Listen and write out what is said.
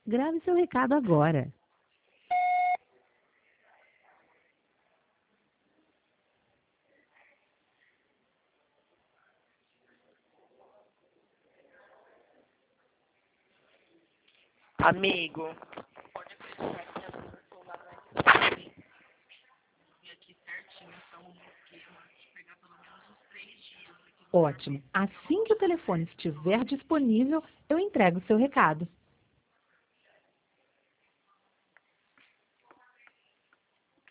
Grave seu recado agora. Amigo, Ótimo. Assim que o telefone estiver disponível, eu entrego seu recado.